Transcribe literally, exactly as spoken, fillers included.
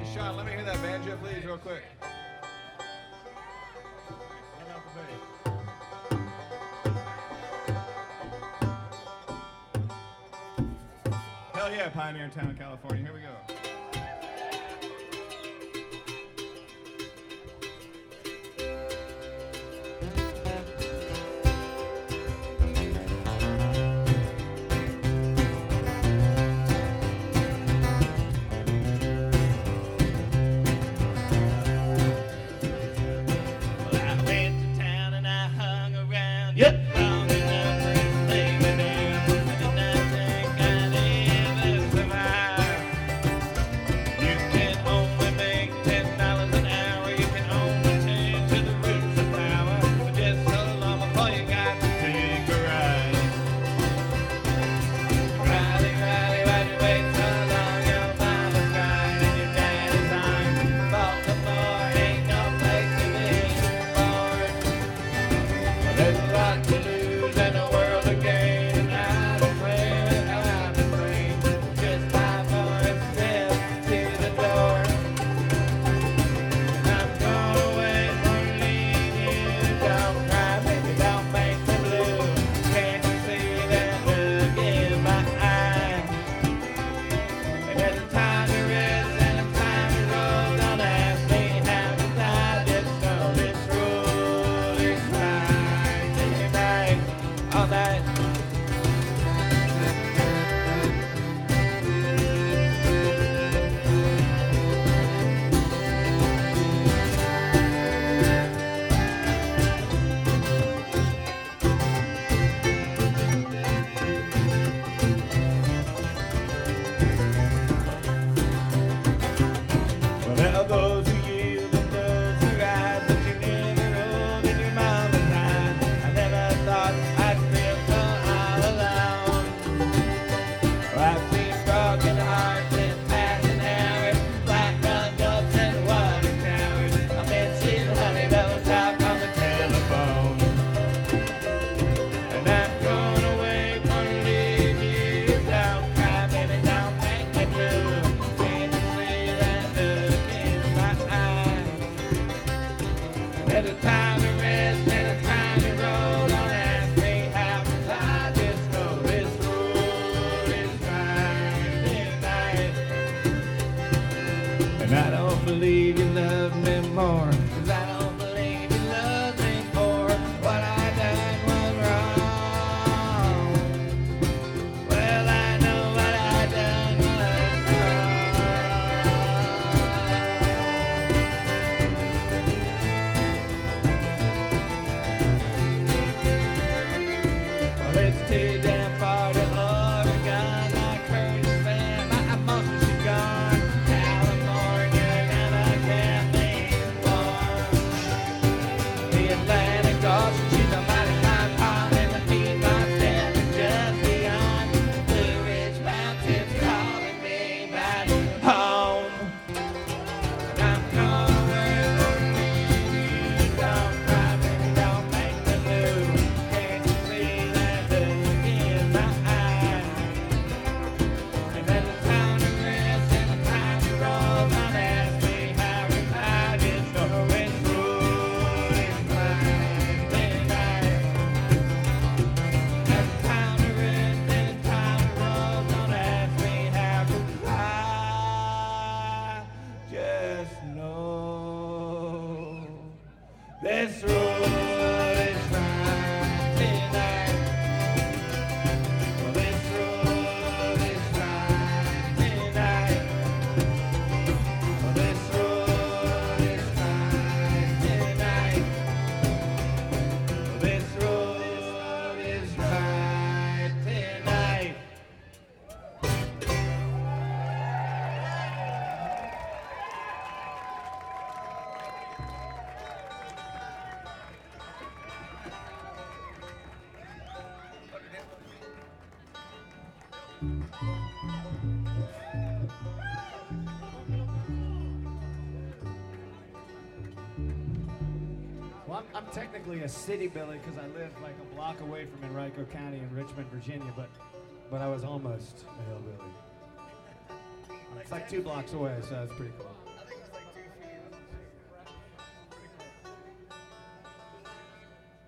Sean, let me hear that banjo, please, real quick. Hell yeah, Pioneer Town, California. Here we go. Well, I'm, I'm technically a city Billy because I live like a block away from Henrico County in Richmond, Virginia, but but I was almost a hillbilly. It's like two blocks away, so that's pretty cool.